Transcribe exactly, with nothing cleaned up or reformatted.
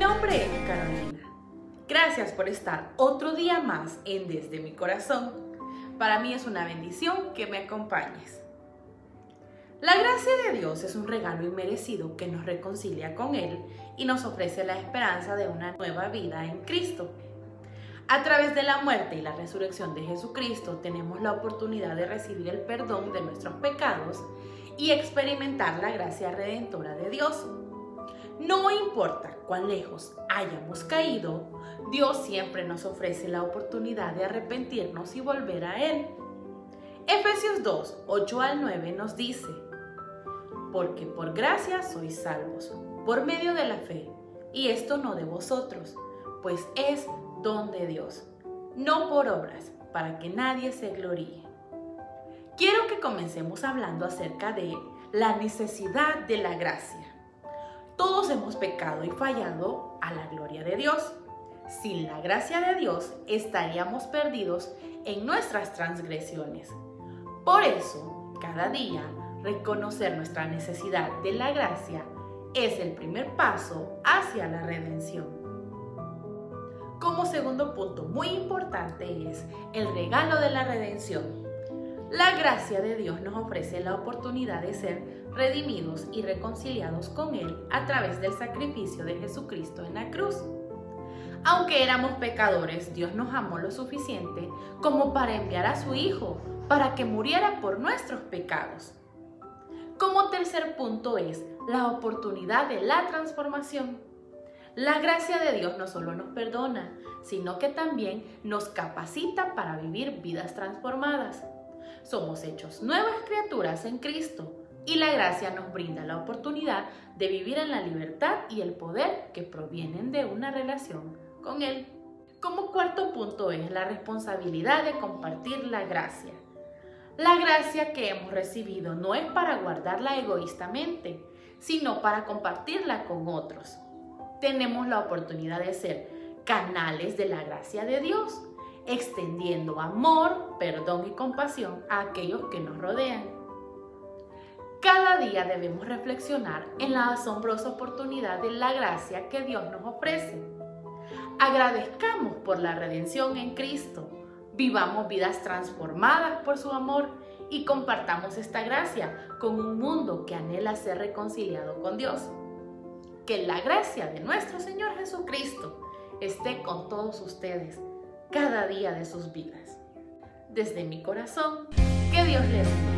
nombre es Carolina. Gracias por estar otro día más en Desde mi Corazón. Para mí es una bendición que me acompañes. La gracia de Dios es un regalo inmerecido que nos reconcilia con Él y nos ofrece la esperanza de una nueva vida en Cristo. A través de la muerte y la resurrección de Jesucristo tenemos la oportunidad de recibir el perdón de nuestros pecados y experimentar la gracia redentora de Dios. No importa cuán lejos hayamos caído, Dios siempre nos ofrece la oportunidad de arrepentirnos y volver a Él. Efesios dos, ocho al nueve nos dice: porque por gracia sois salvos, por medio de la fe, y esto no de vosotros, pues es don de Dios, no por obras, para que nadie se gloríe. Quiero que comencemos hablando acerca de la necesidad de la gracia. Todos hemos pecado y fallado a la gloria de Dios. Sin la gracia de Dios estaríamos perdidos en nuestras transgresiones. Por eso, cada día, reconocer nuestra necesidad de la gracia es el primer paso hacia la redención. Como segundo punto muy importante es el regalo de la redención. La gracia de Dios nos ofrece la oportunidad de ser redimidos y reconciliados con Él a través del sacrificio de Jesucristo en la cruz. Aunque éramos pecadores, Dios nos amó lo suficiente como para enviar a su Hijo para que muriera por nuestros pecados. Como tercer punto es la oportunidad de la transformación. La gracia de Dios no solo nos perdona, sino que también nos capacita para vivir vidas transformadas. Somos hechos nuevas criaturas en Cristo y la gracia nos brinda la oportunidad de vivir en la libertad y el poder que provienen de una relación con Él. Como cuarto punto es la responsabilidad de compartir la gracia. La gracia que hemos recibido no es para guardarla egoístamente, sino para compartirla con otros. Tenemos la oportunidad de ser canales de la gracia de Dios, extendiendo amor, perdón y compasión a aquellos que nos rodean. Cada día debemos reflexionar en la asombrosa oportunidad de la gracia que Dios nos ofrece. Agradezcamos por la redención en Cristo, vivamos vidas transformadas por su amor y compartamos esta gracia con un mundo que anhela ser reconciliado con Dios. Que la gracia de nuestro Señor Jesucristo esté con todos ustedes cada día de sus vidas. Desde mi corazón, que Dios les bendiga.